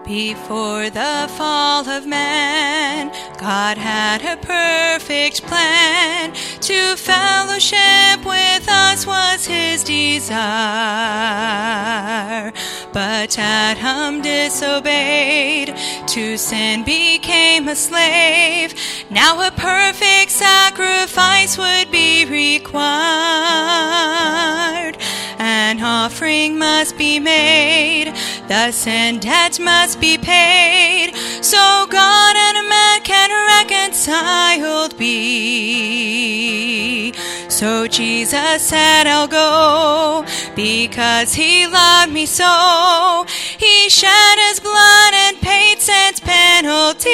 Before the fall of man, God had a perfect plan. To fellowship with us was his desire. But Adam disobeyed, to sin became a slave. Now a perfect sacrifice would be required. An offering must be made, the sin debt must be paid, so God and man can reconciled be. So Jesus said, I'll go, because he loved me so. He shed his blood and paid sin's penalty.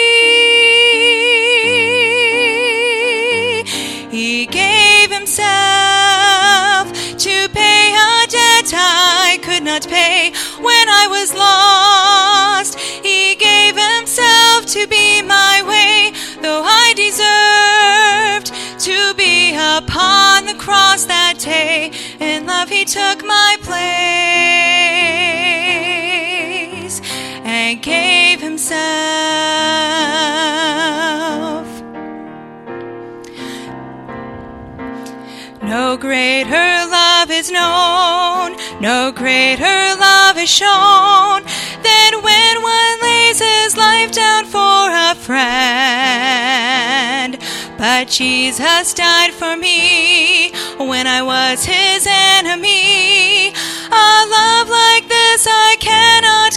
He gave himself to pay a debt I could not pay when I was lost. He gave himself to be my way, though I deserved to be upon the cross that day. In love he took my place and gave himself. No greater love is known, no greater love is shown, than when one lays his life down for a friend. But Jesus died for me when I was his enemy. A love like this I cannot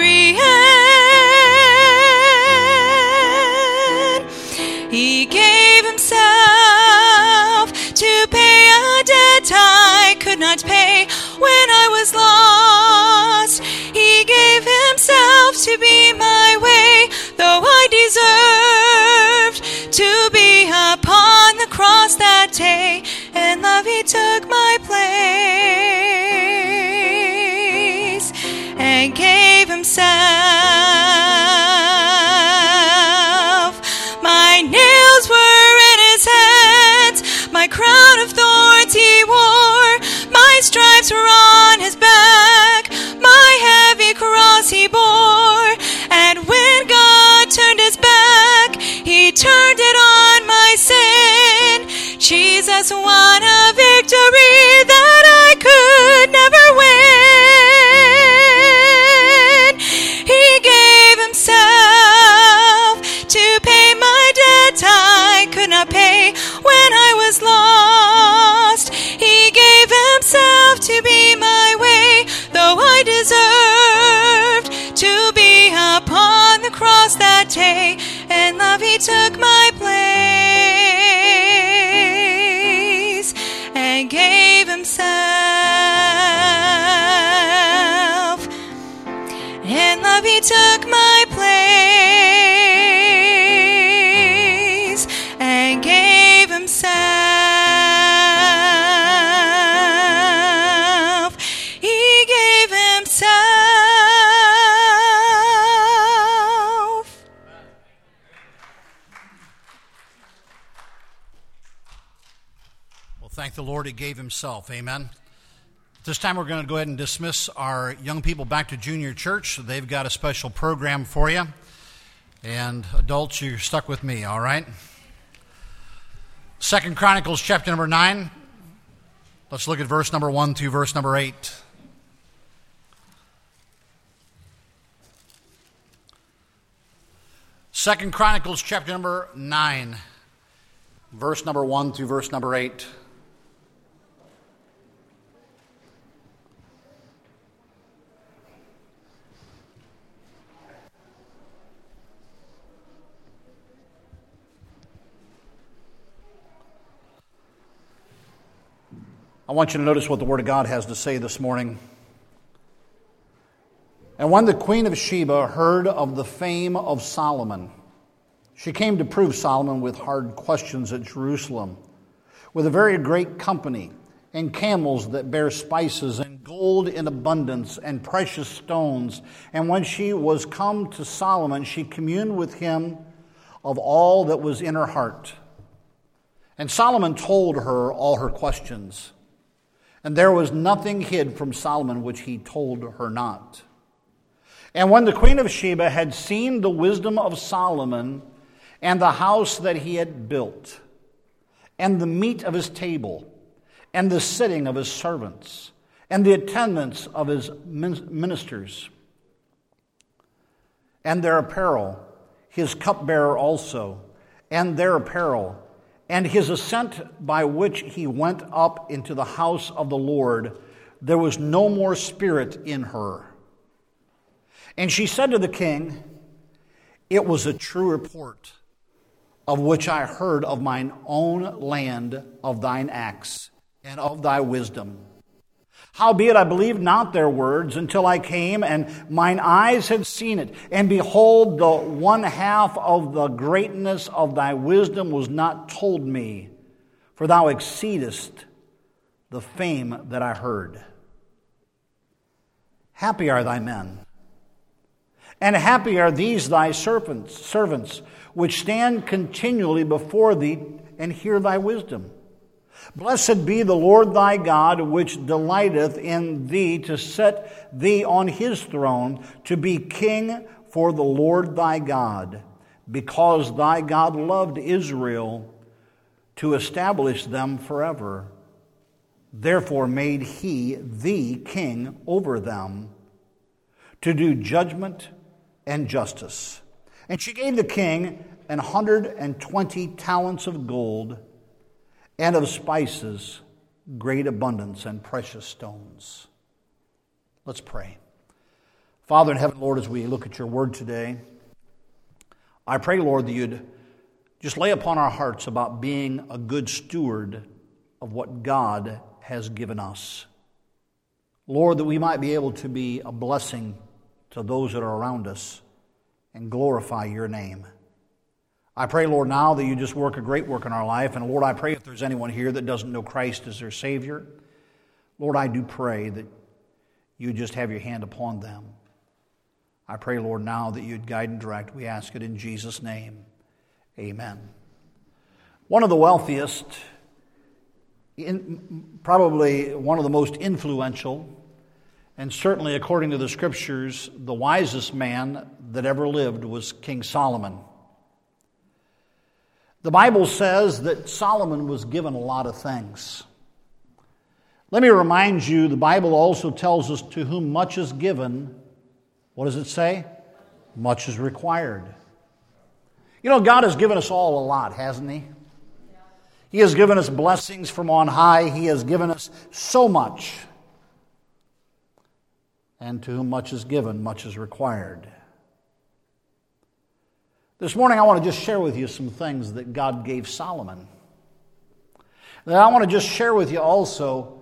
comprehend. He gave himself to pay a debt I could not pay when I was lost. He gave himself to be my way, though I deserved to be upon the cross that day. In love he took my place and gave himself. My nails were in his hands, my crown of thorns he wore, my stripes were on his back, my heavy cross he bore. And when God turned his back, he turned it on my sin. Jesus won a victory that I could never win. He gave himself to pay my debt I could not pay when I was lost. He gave himself to be my way, though I deserved to be upon the cross that day. In love he took my place and gave himself. In love he took my place and gave himself. He gave himself. Well, thank the Lord he gave himself. Amen. This time we're going to go ahead and dismiss our young people back to junior church. They've got a special program for you. And adults, you're stuck with me, all right? 2 Chronicles chapter number 9. Let's look at verse number 1 through verse number 8. Second Chronicles chapter number 9, verse number 1 through verse number 8. I want you to notice what the Word of God has to say this morning. And when the queen of Sheba heard of the fame of Solomon, she came to prove Solomon with hard questions at Jerusalem, with a very great company, and camels that bear spices, and gold in abundance, and precious stones. And when she was come to Solomon, she communed with him of all that was in her heart. And Solomon told her all her questions. And there was nothing hid from Solomon which he told her not. And when the queen of Sheba had seen the wisdom of Solomon, and the house that he had built, and the meat of his table, and the sitting of his servants, and the attendance of his ministers, and their apparel, his cupbearer also, and their apparel, and his ascent by which he went up into the house of the Lord, there was no more spirit in her. And she said to the king, it was a true report of which I heard of mine own land, of thine acts, and of thy wisdom. Howbeit I believed not their words until I came, and mine eyes had seen it. And behold, the one half of the greatness of thy wisdom was not told me, for thou exceedest the fame that I heard. Happy are thy men, and happy are these thy servants, which stand continually before thee and hear thy wisdom. Blessed be the Lord thy God, which delighteth in thee to set thee on his throne, to be king for the Lord thy God, because thy God loved Israel to establish them forever. Therefore made he thee king over them, to do judgment and justice. And she gave the king 120 talents of gold, and of spices, great abundance, and precious stones. Let's pray. Father in heaven, Lord, as we look at your word today, I pray, Lord, that you'd just lay upon our hearts about being a good steward of what God has given us. Lord, that we might be able to be a blessing to those that are around us and glorify your name. I pray, Lord, now that you just work a great work in our life. And Lord, I pray if there's anyone here that doesn't know Christ as their Savior, Lord, I do pray that you just have your hand upon them. I pray, Lord, now that you'd guide and direct. We ask it in Jesus' name. Amen. One of the wealthiest, probably one of the most influential, and certainly according to the Scriptures, the wisest man that ever lived was King Solomon. The Bible says that Solomon was given a lot of things. Let me remind you, the Bible also tells us to whom much is given, what does it say? Much is required. You know, God has given us all a lot, hasn't He? He has given us blessings from on high. He has given us so much. And to whom much is given, much is required. This morning I want to just share with you some things that God gave Solomon. Then I want to just share with you also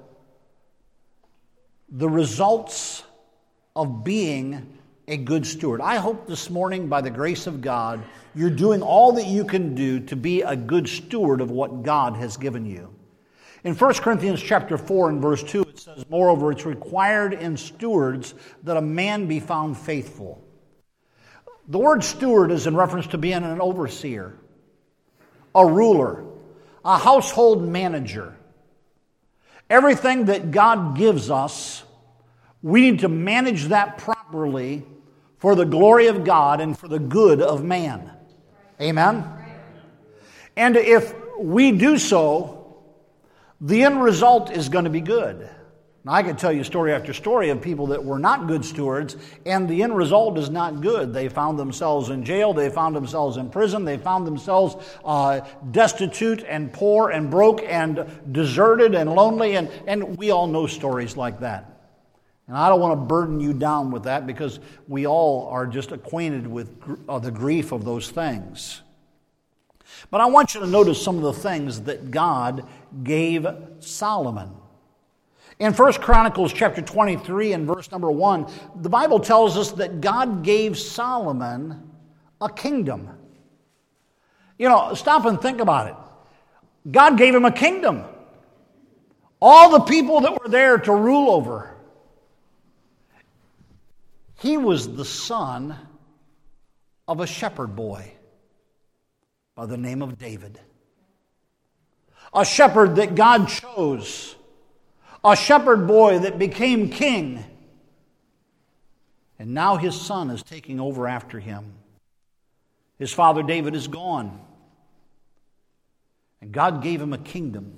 the results of being a good steward. I hope this morning, by the grace of God, you're doing all that you can do to be a good steward of what God has given you. In 1 Corinthians chapter 4 and verse 2, it says, moreover, it's required in stewards that a man be found faithful. The word steward is in reference to being an overseer, a ruler, a household manager. Everything that God gives us, we need to manage that properly for the glory of God and for the good of man. Amen? And if we do so, the end result is going to be good. Now, I could tell you story after story of people that were not good stewards, and the end result is not good. They found themselves in jail. They found themselves in prison. They found themselves destitute and poor and broke and deserted and lonely, and we all know stories like that. And I don't want to burden you down with that because we all are just acquainted with the grief of those things. But I want you to notice some of the things that God gave Solomon. In 1 Chronicles chapter 23 and verse number 1, the Bible tells us that God gave Solomon a kingdom. You know, stop and think about it. God gave him a kingdom. All the people that were there to rule over. He was the son of a shepherd boy by the name of David. A shepherd that God chose. A shepherd boy that became king. And now his son is taking over after him. His father David is gone. And God gave him a kingdom.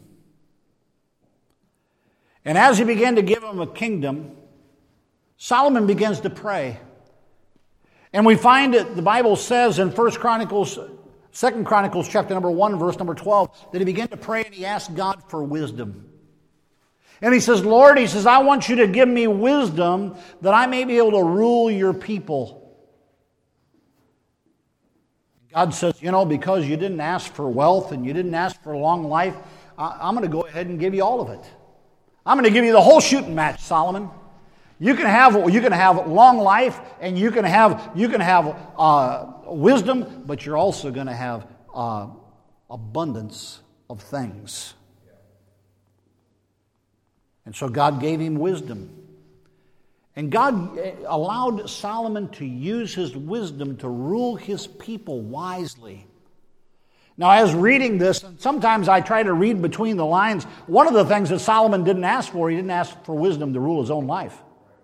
And as he began to give him a kingdom, Solomon begins to pray. And we find that the Bible says in 2 Chronicles chapter number 1, verse number 12, that he began to pray and he asked God for wisdom. And he says, Lord, he says, I want you to give me wisdom that I may be able to rule your people. God says, because you didn't ask for wealth and you didn't ask for a long life, I'm going to go ahead and give you all of it. I'm going to give you the whole shooting match, Solomon. You can have long life and you can have wisdom, but you're also going to have abundance of things. And so God gave him wisdom. And God allowed Solomon to use his wisdom to rule his people wisely. Now, as reading this, and sometimes I try to read between the lines, one of the things that Solomon didn't ask for, he didn't ask for wisdom to rule his own life.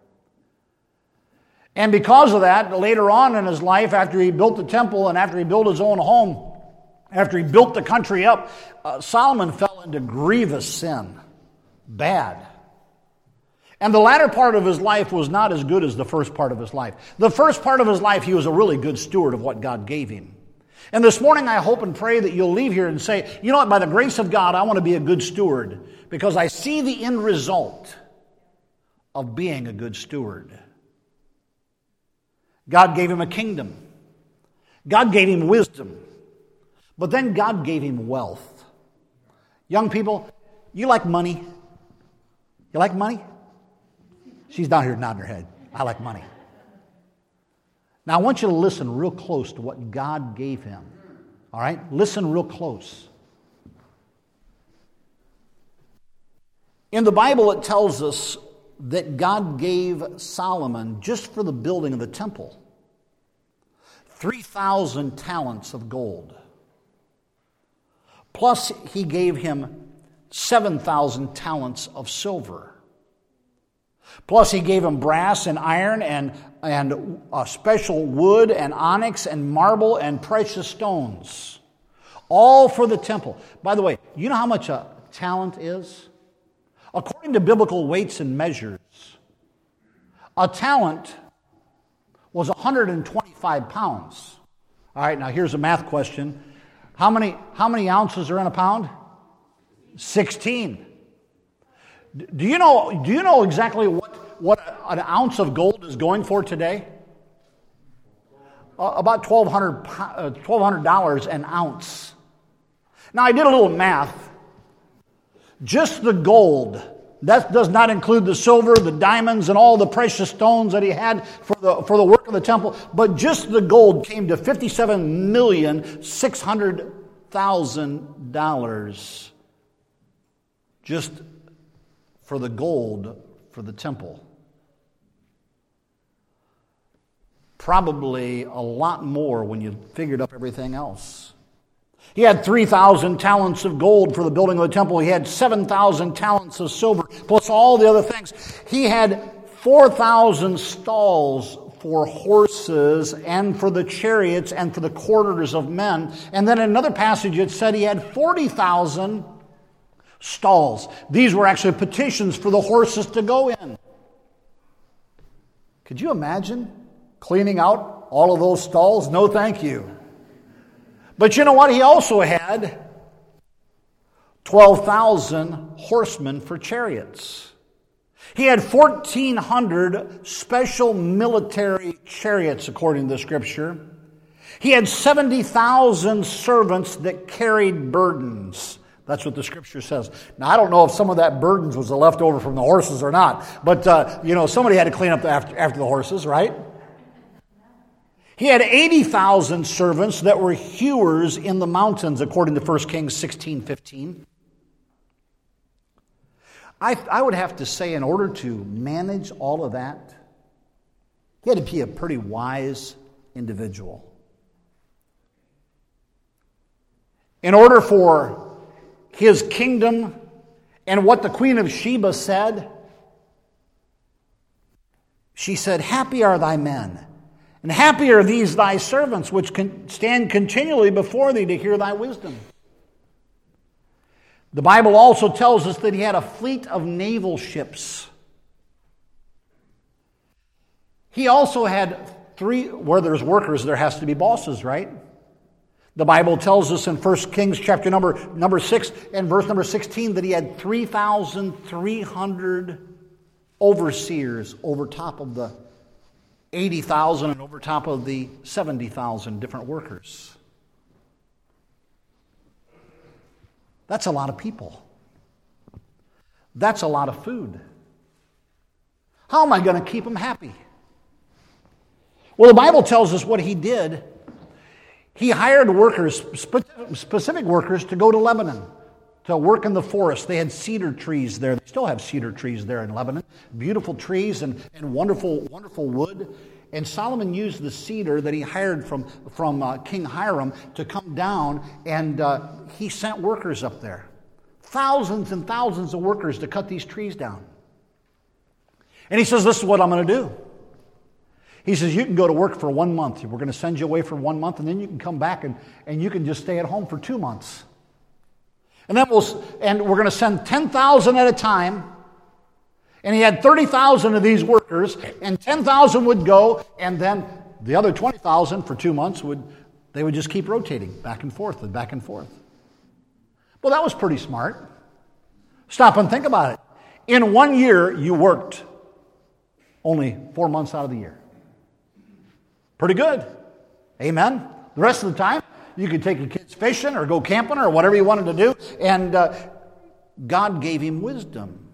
And because of that, later on in his life, after he built the temple and after he built his own home, after he built the country up, Solomon fell into grievous sin. Bad. And the latter part of his life was not as good as the first part of his life. The first part of his life, he was a really good steward of what God gave him. And this morning, I hope and pray that you'll leave here and say, you know what, by the grace of God, I want to be a good steward because I see the end result of being a good steward. God gave him a kingdom. God gave him wisdom. But then God gave him wealth. Young people, you like money? You like money? She's down here nodding her head. I like money. Now, I want you to listen real close to what God gave him. All right? Listen real close. In the Bible, it tells us that God gave Solomon, just for the building of the temple, 3,000 talents of gold. Plus, he gave him 7,000 talents of silver. Plus, he gave him brass and iron and special wood and onyx and marble and precious stones. All for the temple. By the way, you know how much a talent is? According to biblical weights and measures, a talent was 125 pounds. All right, now here's a math question. How many ounces are in a pound? 16. Do you know exactly what an ounce of gold is going for today? About $1,200 an ounce. Now, I did a little math. Just the gold, that does not include the silver, the diamonds, and all the precious stones that he had for the work of the temple, but just the gold came to $57,600,000 just for the gold for the temple. Probably a lot more when you figured up everything else. He had 3,000 talents of gold for the building of the temple. He had 7,000 talents of silver, plus all the other things. He had 4,000 stalls for horses and for the chariots and for the quarters of men. And then in another passage it said he had 40,000 stalls. These were actually petitions for the horses to go in. Could you imagine cleaning out all of those stalls? No, thank you. But you know what? He also had 12,000 horsemen for chariots. He had 1,400 special military chariots, according to the Scripture. He had 70,000 servants that carried burdens. That's what the Scripture says. Now, I don't know if some of that burdens was a leftover from the horses or not, but, somebody had to clean up after the horses, right? He had 80,000 servants that were hewers in the mountains, according to 1 Kings 16:15. I would have to say, in order to manage all of that, he had to be a pretty wise individual. In order for his kingdom and what the Queen of Sheba said, She said, "Happy are thy men, and happy are these thy servants, which stand continually before thee to hear thy wisdom." The Bible also tells us that he had a fleet of naval ships. He also had where there's workers, there has to be bosses, right? The Bible tells us in 1 Kings chapter number 6 and verse number 16 that he had 3,300 overseers over top of the 80,000 and over top of the 70,000 different workers. That's a lot of people. That's a lot of food. How am I going to keep them happy? Well, the Bible tells us what he did. He hired workers, specific workers, to go to Lebanon to work in the forest. They had cedar trees there. They still have cedar trees there in Lebanon. Beautiful trees and wonderful, wonderful wood. And Solomon used the cedar that he hired from King Hiram to come down, and he sent workers up there. Thousands and thousands of workers to cut these trees down. And he says, "This is what I'm going to do." He says, "You can go to work for 1 month. We're going to send you away for 1 month, and then you can come back and you can just stay at home for 2 months. And then we're going to send 10,000 at a time." And he had 30,000 of these workers, and 10,000 would go, and then the other 20,000 for 2 months they would just keep rotating back and forth and back and forth. Well, that was pretty smart. Stop and think about it. In 1 year, you worked only 4 months out of the year. Pretty good. Amen. The rest of the time, you could take your kids fishing or go camping or whatever you wanted to do. And God gave him wisdom.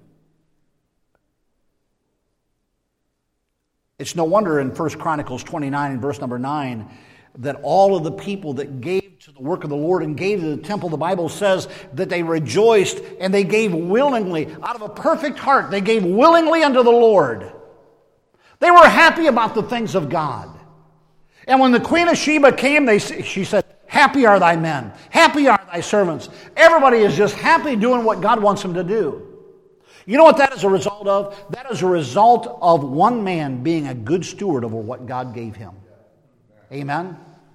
It's no wonder in 1 Chronicles 29 and verse number 9 that all of the people that gave to the work of the Lord and gave to the temple, the Bible says that they rejoiced and they gave willingly. Out of a perfect heart, they gave willingly unto the Lord. They were happy about the things of God. And when the Queen of Sheba came, she said, "Happy are thy men. Happy are thy servants." Everybody is just happy doing what God wants them to do. You know what that is a result of? That is a result of one man being a good steward over what God gave him. Amen?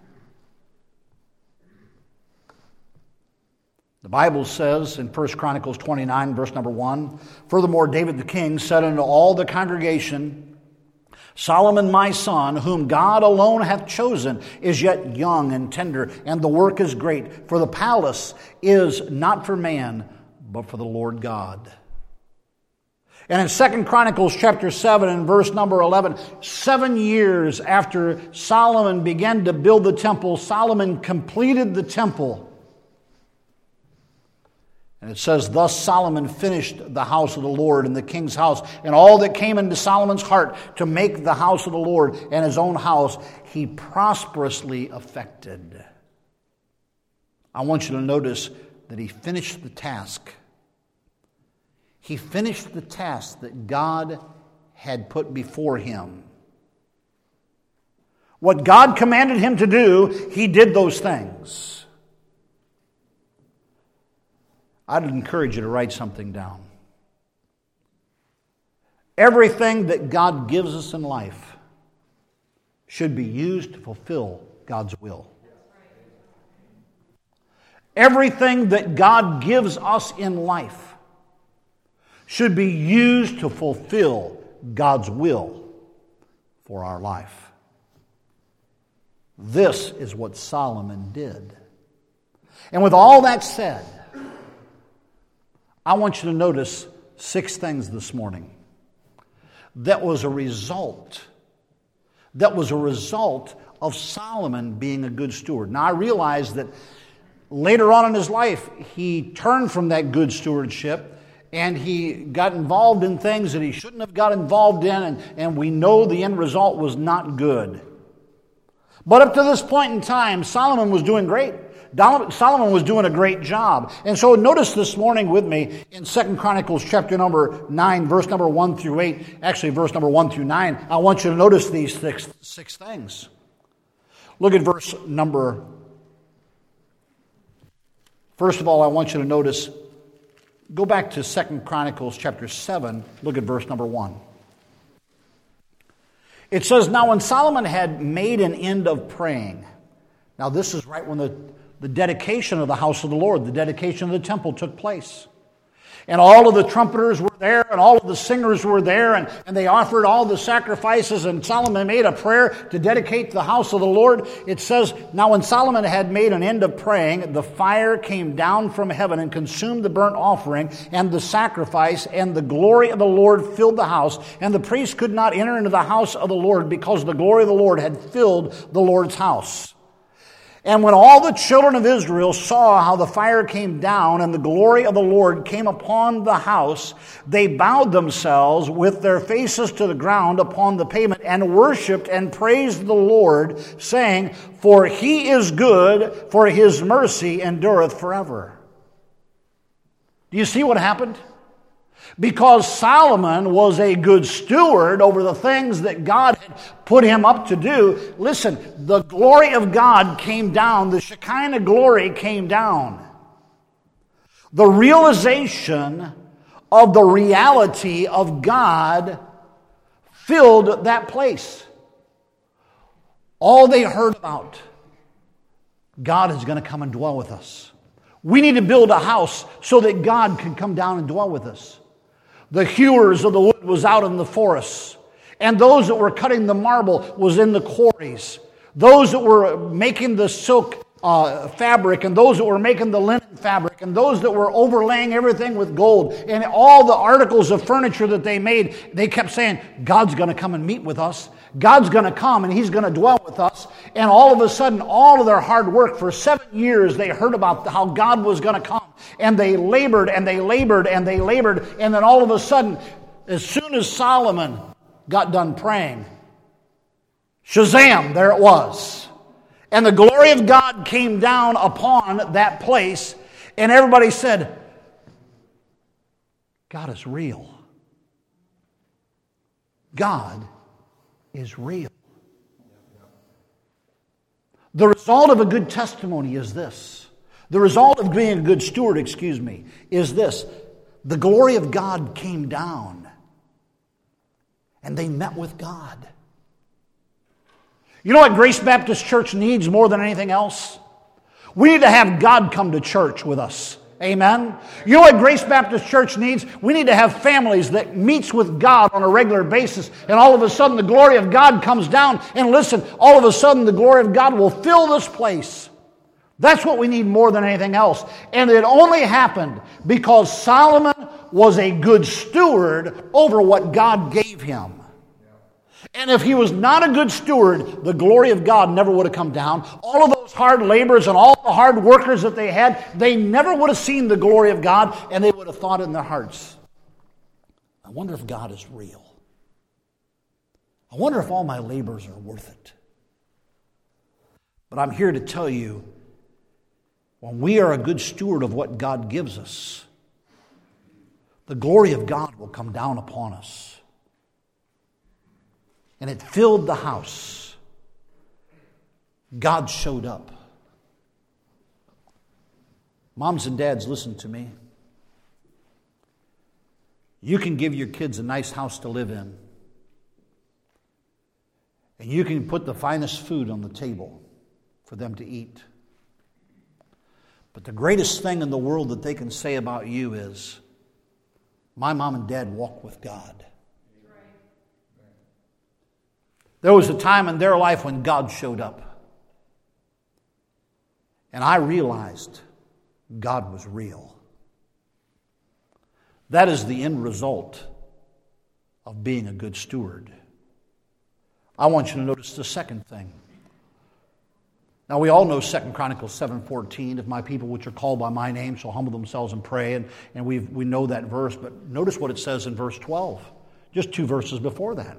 The Bible says in 1 Chronicles 29, verse number 1, "Furthermore, David the king said unto all the congregation, Solomon my son, whom God alone hath chosen, is yet young and tender, and the work is great. For the palace is not for man, but for the Lord God." And in 2 Chronicles chapter 7 and verse number 11, 7 years after Solomon began to build the temple, Solomon completed the temple. And it says, "Thus Solomon finished the house of the Lord and the king's house, and all that came into Solomon's heart to make the house of the Lord and his own house, he prosperously effected." I want you to notice that he finished the task. He finished the task that God had put before him. What God commanded him to do, he did those things. I'd encourage you to write something down. Everything that God gives us in life should be used to fulfill God's will. Everything that God gives us in life should be used to fulfill God's will for our life. This is what Solomon did. And with all that said, I want you to notice 6 things this morning that was a result of Solomon being a good steward. Now, I realize that later on in his life, he turned from that good stewardship and he got involved in things that he shouldn't have got involved in, and we know the end result was not good. But up to this point in time, Solomon was doing great. Solomon was doing a great job. And so notice this morning with me in 2 Chronicles chapter number 9, verse number 1 through 8, actually verse number 1 through 9, I want you to notice these six things. Look at verse number, first of all, I want you to notice, go back to 2 Chronicles chapter 7, look at verse number 1. It says, now when Solomon had made an end of praying. Now this is right when the dedication of the house of the Lord, the dedication of the temple took place. And all of the trumpeters were there, and all of the singers were there, and they offered all the sacrifices, and Solomon made a prayer to dedicate the house of the Lord. It says, now when Solomon had made an end of praying, the fire came down from heaven and consumed the burnt offering and the sacrifice, and the glory of the Lord filled the house, and the priest could not enter into the house of the Lord because the glory of the Lord had filled the Lord's house. And when all the children of Israel saw how the fire came down and the glory of the Lord came upon the house, they bowed themselves with their faces to the ground upon the pavement and worshipped and praised the Lord, saying, for he is good, for his mercy endureth forever. Do you see what happened? Because Solomon was a good steward over the things that God had put him up to do. Listen, the glory of God came down. The Shekinah glory came down. The realization of the reality of God filled that place. All they heard about, God is going to come and dwell with us. We need to build a house so that God can come down and dwell with us. The hewers of the wood was out in the forests, and those that were cutting the marble was in the quarries. Those that were making the silk fabric, and those that were making the linen fabric, and those that were overlaying everything with gold, and all the articles of furniture that they made, they kept saying, God's going to come and meet with us. God's going to come and He's going to dwell with us. And all of a sudden, all of their hard work for 7 years, they heard about how God was going to come. And they labored and they labored and they labored. And then all of a sudden, as soon as Solomon got done praying, shazam, there it was. And the glory of God came down upon that place. And everybody said, God is real. God is real. The result of a good testimony is this. The result of being a good steward, is this. The glory of God came down and they met with God. You know what Grace Baptist Church needs more than anything else? We need to have God come to church with us. Amen. You know what Grace Baptist Church needs? We need to have families that meets with God on a regular basis, and all of a sudden the glory of God comes down, and listen, all of a sudden the glory of God will fill this place. That's what we need more than anything else. And it only happened because Solomon was a good steward over what God gave him. And if he was not a good steward, the glory of God never would have come down. All of those hard laborers and all the hard workers that they had, they never would have seen the glory of God, and they would have thought in their hearts, I wonder if God is real. I wonder if all my labors are worth it. But I'm here to tell you, when we are a good steward of what God gives us, the glory of God will come down upon us. And it filled the house. God showed up. Moms and dads, listen to me. You can give your kids a nice house to live in. And you can put the finest food on the table for them to eat. But the greatest thing in the world that they can say about you is, my mom and dad walk with God. There was a time in their life when God showed up. And I realized God was real. That is the end result of being a good steward. I want you to notice the second thing. Now we all know 2 Chronicles 7:14, if my people which are called by my name shall humble themselves and pray, and we know that verse, but notice what it says in verse 12, just 2 verses before that.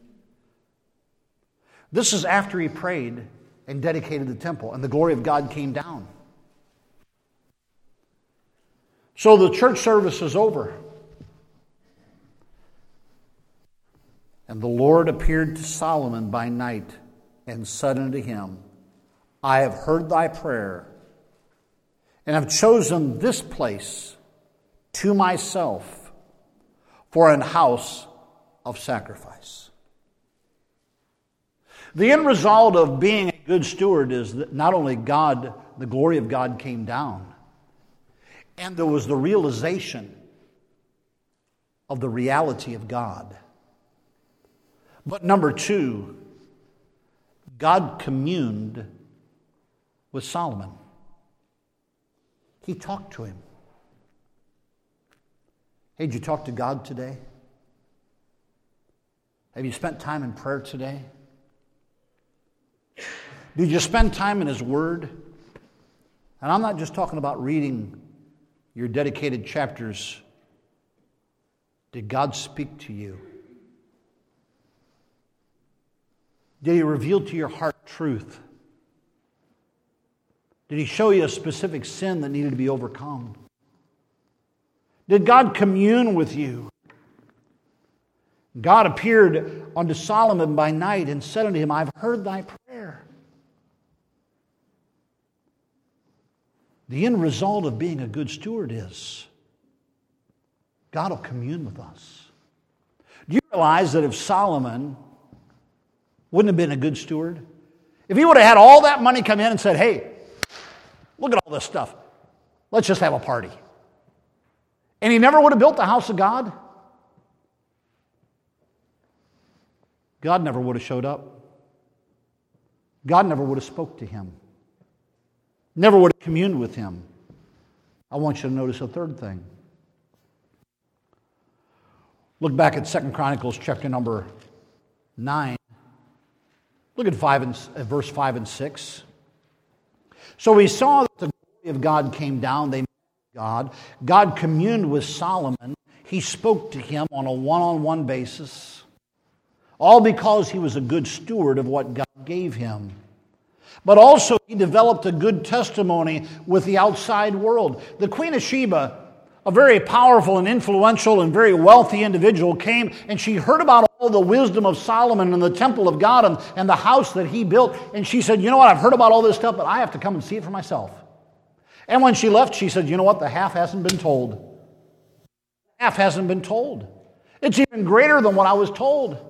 This is after he prayed and dedicated the temple, and the glory of God came down. So the church service is over. And the Lord appeared to Solomon by night and said unto him, I have heard thy prayer, and have chosen this place to myself for an house of sacrifice. The end result of being a good steward is that not only God, the glory of God came down, and there was the realization of the reality of God. But number two, God communed with Solomon. He talked to him. Hey, did you talk to God today? Have you spent time in prayer today? Did you spend time in His Word? And I'm not just talking about reading your dedicated chapters. Did God speak to you? Did He reveal to your heart truth? Did He show you a specific sin that needed to be overcome? Did God commune with you? God appeared unto Solomon by night and said unto him, I've heard thy prayer. The end result of being a good steward is God will commune with us. Do you realize that if Solomon wouldn't have been a good steward, if he would have had all that money come in and said, hey, look at all this stuff, let's just have a party, and he never would have built the house of God, God never would have showed up. God never would have spoke to him. Never would have communed with him. I want you to notice a third thing. Look back at 2 Chronicles chapter number 9. Look at verse 5 and 6. So we saw that the glory of God came down. They met God. God communed with Solomon. He spoke to him on a one-on-one basis. All because he was a good steward of what God gave him. But also he developed a good testimony with the outside world. The Queen of Sheba, a very powerful and influential and very wealthy individual, came and she heard about all the wisdom of Solomon and the temple of God and the house that he built. And she said, you know what, I've heard about all this stuff, but I have to come and see it for myself. And when she left, she said, you know what, the half hasn't been told. The half hasn't been told. It's even greater than what I was told.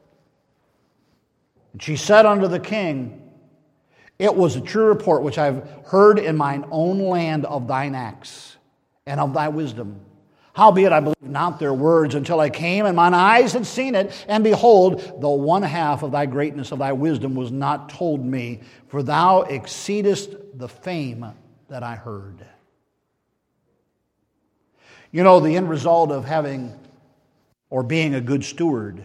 And she said unto the king, it was a true report which I've heard in mine own land of thine acts and of thy wisdom. Howbeit I believed not their words until I came, and mine eyes had seen it, and behold, the one half of thy greatness of thy wisdom was not told me, for thou exceedest the fame that I heard. You know, the end result of having or being a good steward,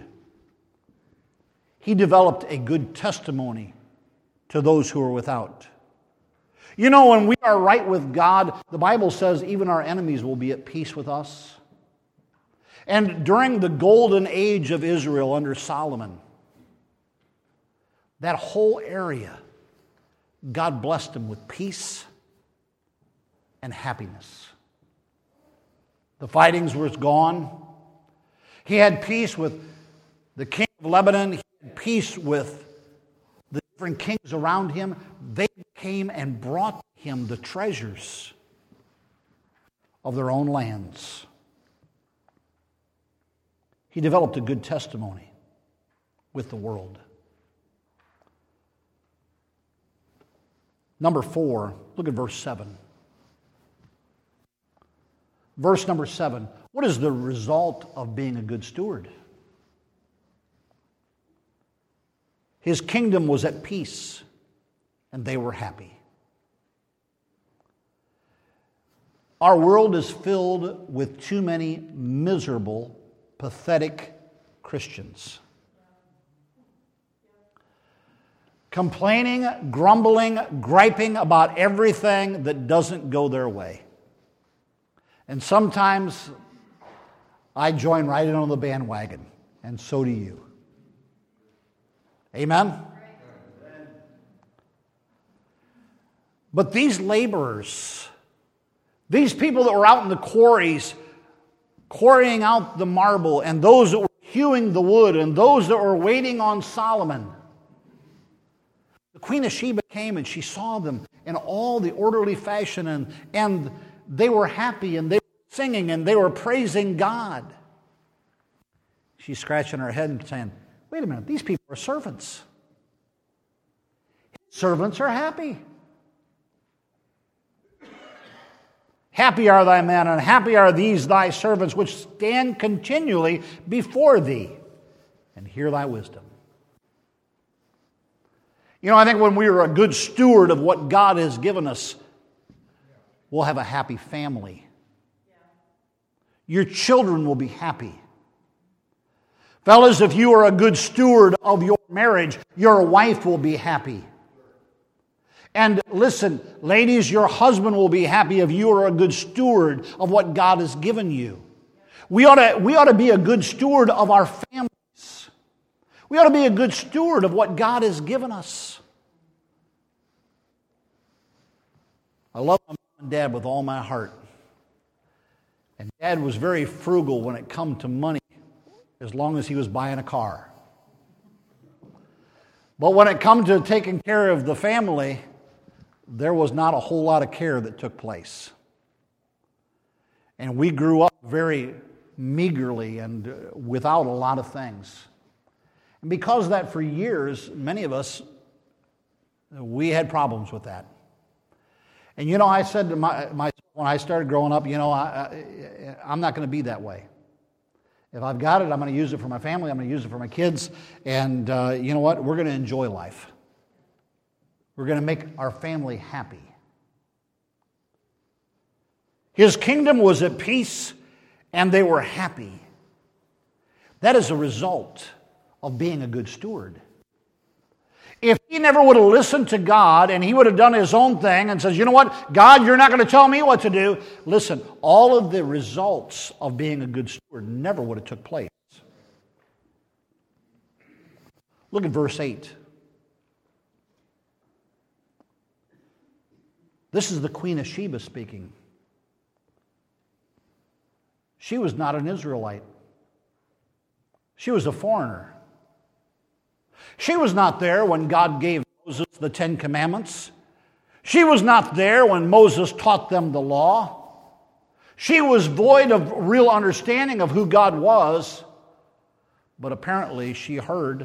he developed a good testimony to those who are without. You know, when we are right with God, the Bible says even our enemies will be at peace with us. And during the golden age of Israel under Solomon, that whole area, God blessed them with peace and happiness. The fightings were gone. He had peace with the king of Lebanon. He had peace with the different kings around him. They came and brought him the treasures of their own lands. He developed a good testimony with the world. Number 4, look at verse 7. Verse number 7. What is the result of being a good steward? His kingdom was at peace, and they were happy. Our world is filled with too many miserable, pathetic Christians. Complaining, grumbling, griping about everything that doesn't go their way. And sometimes I join right in on the bandwagon, and so do you. Amen? But these laborers, these people that were out in the quarries, quarrying out the marble, and those that were hewing the wood, and those that were waiting on Solomon, the Queen of Sheba came and she saw them in all the orderly fashion, and they were happy, and they were singing, and they were praising God. She's scratching her head and saying, wait a minute, these people are servants. servants are happy. Happy are thy men, and happy are these thy servants, which stand continually before thee, and hear thy wisdom. You know, I think when we are a good steward of what God has given us, we'll have a happy family. Your children will be happy. Fellas, if you are a good steward of your marriage, your wife will be happy. And listen, ladies, your husband will be happy if you are a good steward of what God has given you. We ought to be a good steward of our families. We ought to be a good steward of what God has given us. I love my mom and dad with all my heart. And Dad was very frugal when it come to money, as long as he was buying a car. But when it come to taking care of the family, there was not a whole lot of care that took place. And we grew up very meagerly and without a lot of things. And because of that, for years, many of us, we had problems with that. And you know, I said to myself when I started growing up, you know, I'm not going to be that way. If I've got it, I'm going to use it for my family, I'm going to use it for my kids, and you know what? We're going to enjoy life. We're going to make our family happy. His kingdom was at peace, and they were happy. That is a result of being a good steward. If he never would have listened to God and he would have done his own thing and says, you know what, God, you're not going to tell me what to do. Listen, all of the results of being a good steward never would have took place. Look at verse 8. This is the Queen of Sheba speaking. She was not an Israelite. She was a foreigner. She was not there when God gave Moses the 10 Commandments. She was not there when Moses taught them the law. She was void of real understanding of who God was, but apparently she heard.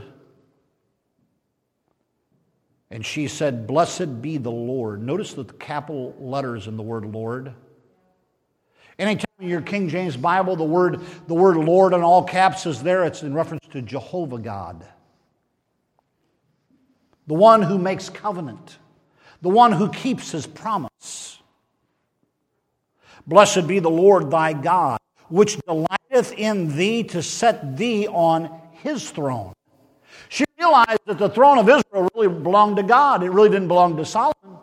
And she said, "Blessed be the Lord." Notice the capital letters in the word Lord. Anytime in your King James Bible the word Lord in all caps is there, it's in reference to Jehovah God. The one who makes covenant. The one who keeps his promise. Blessed be the Lord thy God, which delighteth in thee to set thee on his throne. She realized that the throne of Israel really belonged to God. It really didn't belong to Solomon.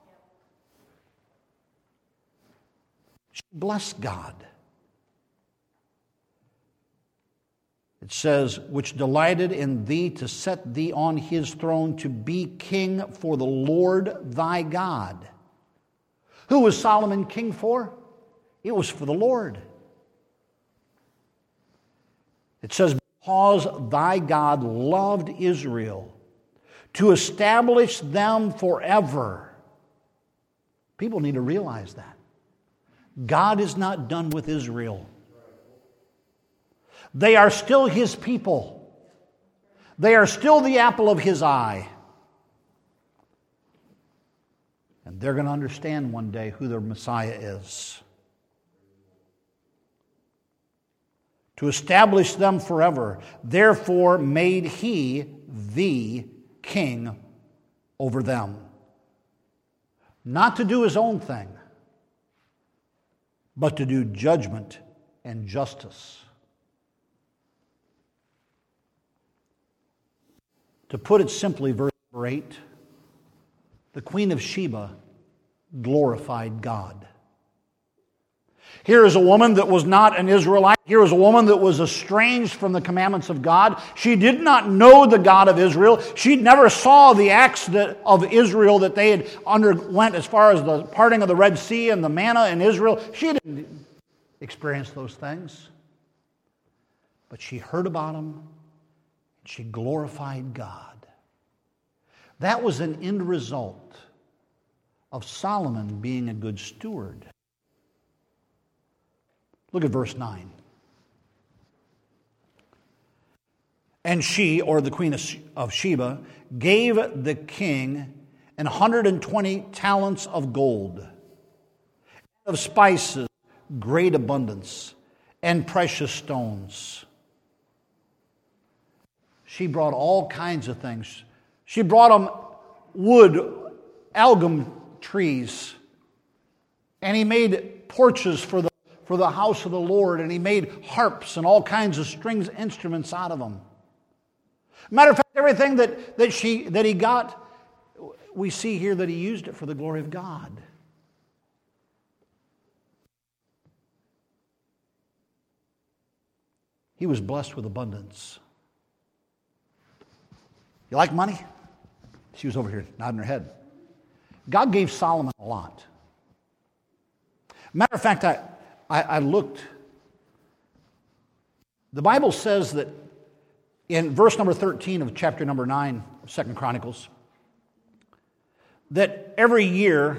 She blessed God. It says, which delighted in thee to set thee on his throne to be king for the Lord thy God. Who was Solomon king for? It was for the Lord. It says, because thy God loved Israel to establish them forever. People need to realize that. God is not done with Israel. They are still his people. They are still the apple of his eye. And they're going to understand one day who their Messiah is. To establish them forever. Therefore made he thee king over them. Not to do his own thing, but to do judgment and justice. To put it simply, verse 8, the Queen of Sheba glorified God. Here is a woman that was not an Israelite. Here is a woman that was estranged from the commandments of God. She did not know the God of Israel. She never saw the acts of Israel that they had underwent as far as the parting of the Red Sea and the manna in Israel. She didn't experience those things. But she heard about them. She glorified God. That was an end result of Solomon being a good steward. Look at verse 9. And she, or the Queen of Sheba, gave the king and 120 talents of gold, of spices, great abundance, and precious stones. She brought all kinds of things. She brought them wood, algum trees, and he made porches for the house of the Lord, and he made harps and all kinds of strings instruments out of them. Matter of fact, everything that he got, we see here that he used it for the glory of God. He was blessed with abundance. You like money? She was over here nodding her head. God gave Solomon a lot. Matter of fact, I looked. The Bible says that in verse number 13 of chapter number 9 of 2 Chronicles, that every year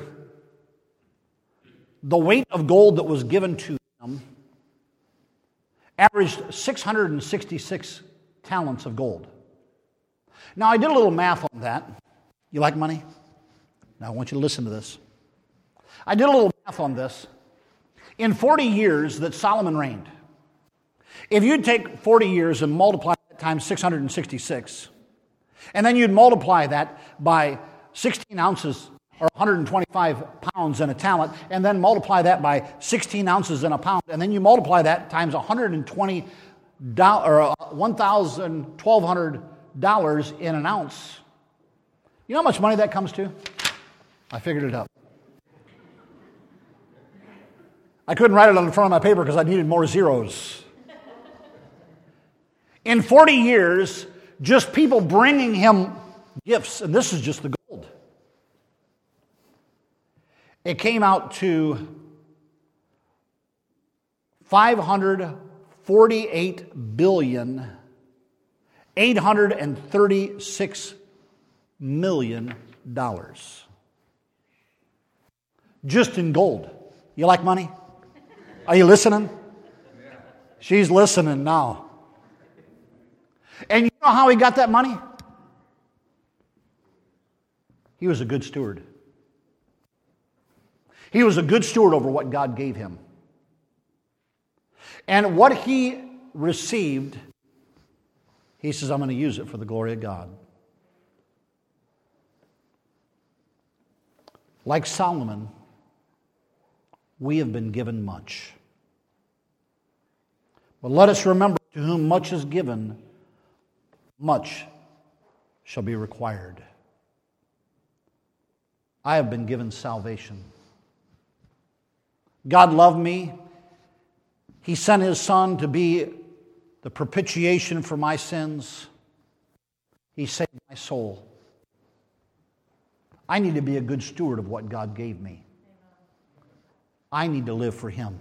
the weight of gold that was given to him averaged 666 talents of gold. Now, I did a little math on that. You like money? Now, I want you to listen to this. I did a little math on this. In 40 years that Solomon reigned, if you'd take 40 years and multiply that times 666, and then you'd multiply that by 16 ounces or 125 pounds in a talent, and then multiply that by 16 ounces in a pound, and then you multiply that times $120 or $1,200 in an ounce. You know how much money that comes to? I figured it out. I couldn't write it on the front of my paper because I needed more zeros. In 40 years, just people bringing him gifts, and this is just the gold. It came out to $548,836,000,000 just in gold. You like money? Are you listening? She's listening now. And you know how he got that money? He was a good steward. He was a good steward over what God gave him. And what he received, he says, I'm going to use it for the glory of God. Like Solomon, we have been given much. But let us remember, to whom much is given, much shall be required. I have been given salvation. God loved me. He sent His Son to be the propitiation for my sins. He saved my soul. I need to be a good steward of what God gave me. I need to live for Him.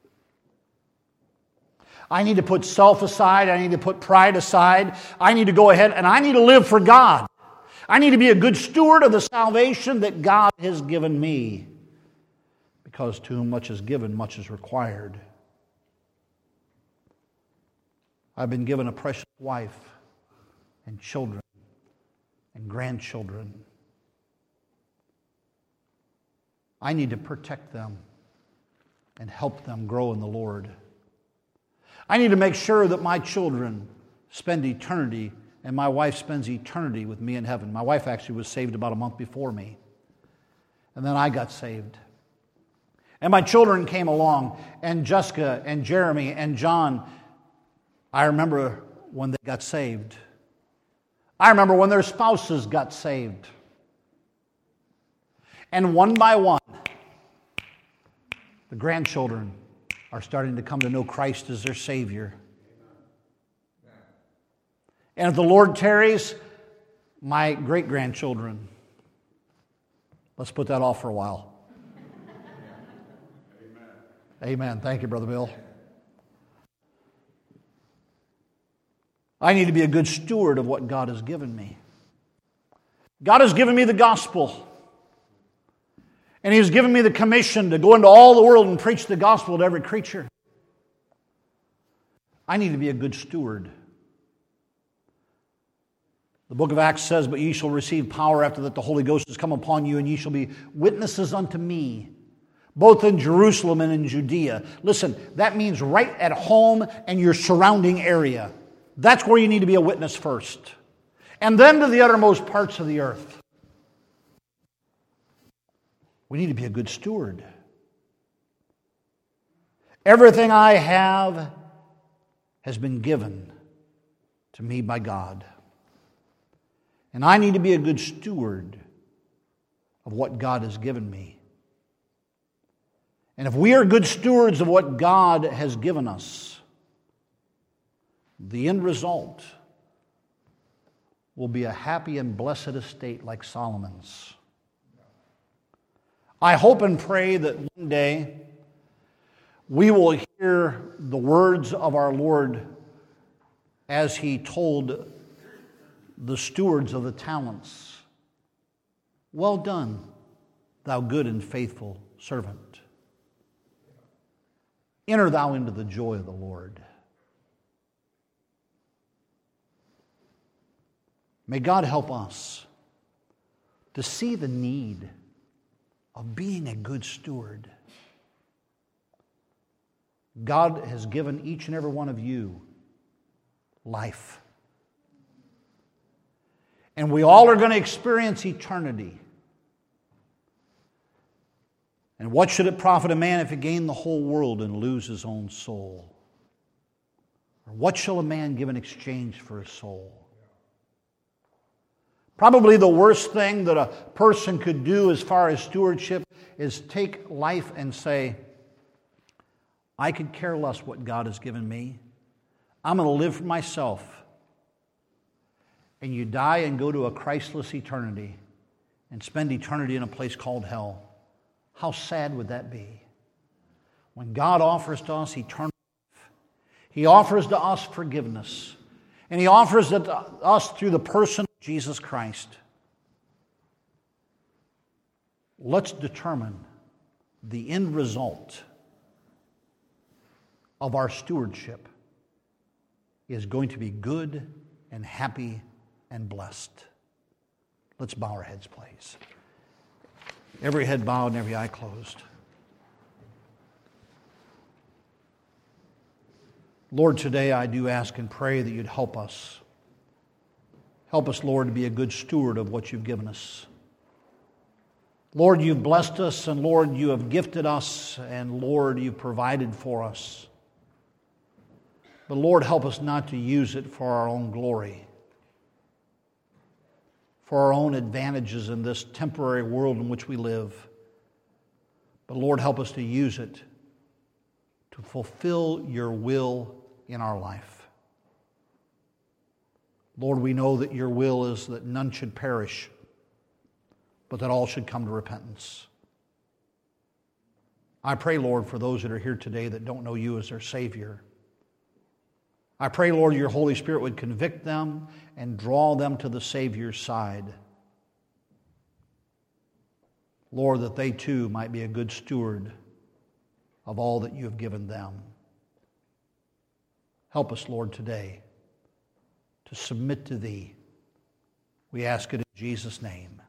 I need to put self aside. I need to put pride aside. I need to go ahead and I need to live for God. I need to be a good steward of the salvation that God has given me. Because to whom much is given, much is required. I've been given a precious wife and children and grandchildren. I need to protect them and help them grow in the Lord. I need to make sure that my children spend eternity and my wife spends eternity with me in heaven. My wife actually was saved about a month before me. And then I got saved. And my children came along, and Jessica and Jeremy and John, I remember when they got saved. I remember when their spouses got saved. And one by one, the grandchildren are starting to come to know Christ as their Savior. And if the Lord tarries, my great-grandchildren. Let's put that off for a while. Amen. Thank you, Brother Bill. I need to be a good steward of what God has given me. God has given me the gospel. And He has given me the commission to go into all the world and preach the gospel to every creature. I need to be a good steward. The book of Acts says, "But ye shall receive power after that the Holy Ghost has come upon you, and ye shall be witnesses unto me, both in Jerusalem and in Judea." Listen, that means right at home and your surrounding area. That's where you need to be a witness first. And then to the uttermost parts of the earth. We need to be a good steward. Everything I have has been given to me by God. And I need to be a good steward of what God has given me. And if we are good stewards of what God has given us, the end result will be a happy and blessed estate like Solomon's. I hope and pray that one day we will hear the words of our Lord as He told the stewards of the talents, "Well done, thou good and faithful servant. Enter thou into the joy of the Lord." May God help us to see the need of being a good steward. God has given each and every one of you life. And we all are going to experience eternity. And what should it profit a man if he gain the whole world and lose his own soul? Or what shall a man give in exchange for his soul? Probably the worst thing that a person could do as far as stewardship is take life and say, "I could care less what God has given me. I'm going to live for myself." And you die and go to a Christless eternity and spend eternity in a place called hell. How sad would that be? When God offers to us eternal life, He offers to us forgiveness, and He offers it to us through the person of Jesus Christ. Let's determine the end result of our stewardship is going to be good and happy and blessed. Let's bow our heads, please. Every head bowed and every eye closed. Lord, today I do ask and pray that you'd help us. Help us, Lord, to be a good steward of what you've given us. Lord, you've blessed us, and Lord, you have gifted us, and Lord, you've provided for us. But Lord, help us not to use it for our own glory, for our own advantages in this temporary world in which we live. But Lord, help us to use it to fulfill your will in our life. Lord, we know that your will is that none should perish, but that all should come to repentance. I pray, Lord, for those that are here today that don't know you as their Savior. I pray, Lord, your Holy Spirit would convict them and draw them to the Savior's side. Lord, that they too might be a good steward of all that you have given them. Help us, Lord, today to submit to thee. We ask it in Jesus' name.